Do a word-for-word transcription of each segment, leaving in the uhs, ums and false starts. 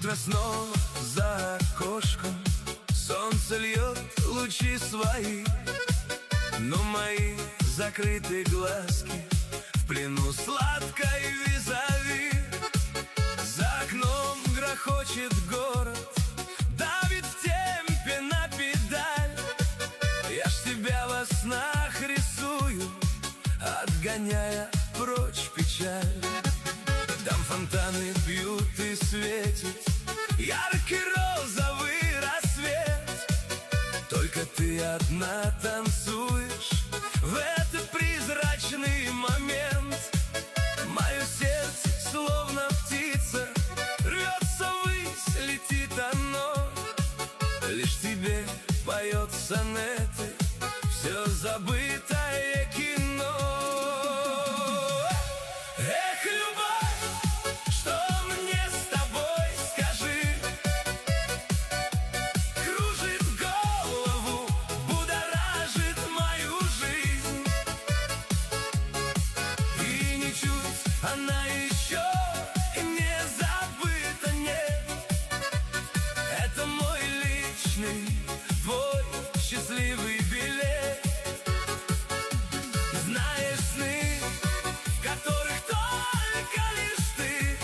Утро снова за окошком, солнце льет лучи свои, но мои закрытые глазки в плену сладкой визави. За окном грохочет город, давит в темпе на педаль. Я ж тебя во снах рисую, отгоняя прочь печаль. Там фонтаны бьют и светит яркий розовый рассвет. Только ты одна танцуешь в этот призрачный момент. Мое сердце, словно птица, рвется ввысь, летит оно. Лишь тебе поет сонеты все забытое кино. Эх, любовь, что мне с тобой, скажи? Кружит голову, будоражит мою жизнь. И ничуть она еще не забыта, нет. Это мой личный, твой счастливый билет. Знаешь, сны, в которых только лишь ты,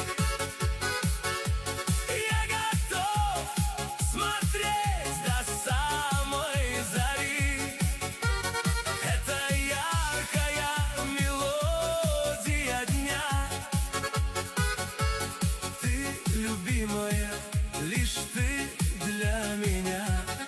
я готов смотреть до самой зари. Это яркая мелодия дня. Ты, любимая, лишь ты для меня.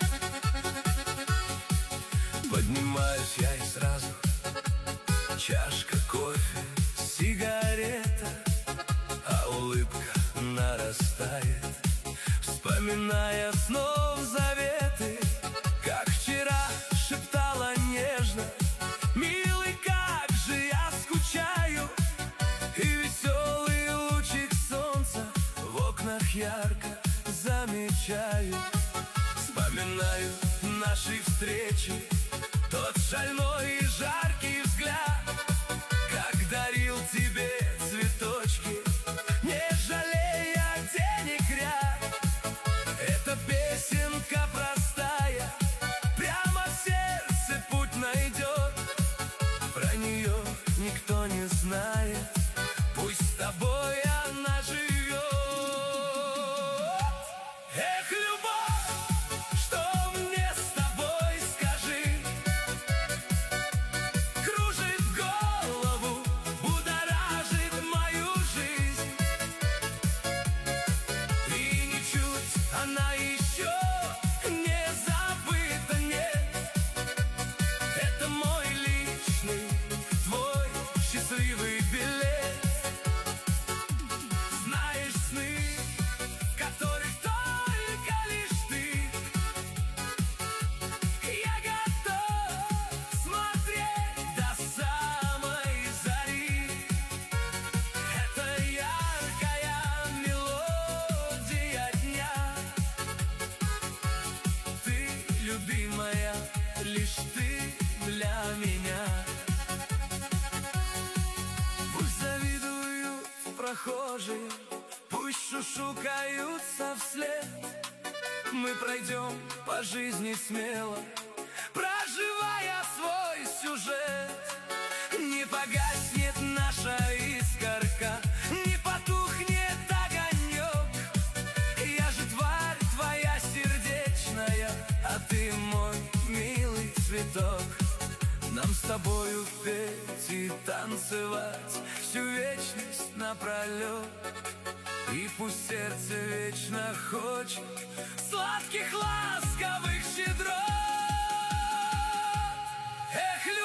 Поднимаюсь я и сразу чашка кофе, сигарета, а улыбка нарастает, вспоминая снов заветы. Как вчера шептала нежно: милый, как же я скучаю. И веселый лучик солнца в окнах ярко замечаю. Вспоминаю наши встречи, тот шальной и жаркий взгляд, как дарил тебе цветочки, не жалея денег ряд. Эта песенка простая, прямо в сердце путь найдет. Про нее никто не знает, пусть с тобой она живет. Эх, любовь, что мне с тобой, скажи? Кружит голову, будоражит мою жизнь. И ничуть она еще не забыта, нет. Это мой личный, твой счастливый билет. Знаешь, сны, в которых только лишь ты, я готов смотреть до самой зари. Это яркая мелодия дня. Ты, любимая, лишь ты для меня. Пусть завидуют прохожие, пусть шушукаются вслед. Мы пройдем по жизни смело, проживая свой сюжет. Не погаснет наша искорка, не потухнет огонек. Я же тварь твоя сердечная, а ты мой милый цветок. Нам с тобою петь и танцевать всю вечность напролет. И пусть сердце вечно хочет сладких, ласковых щедрот. Эх,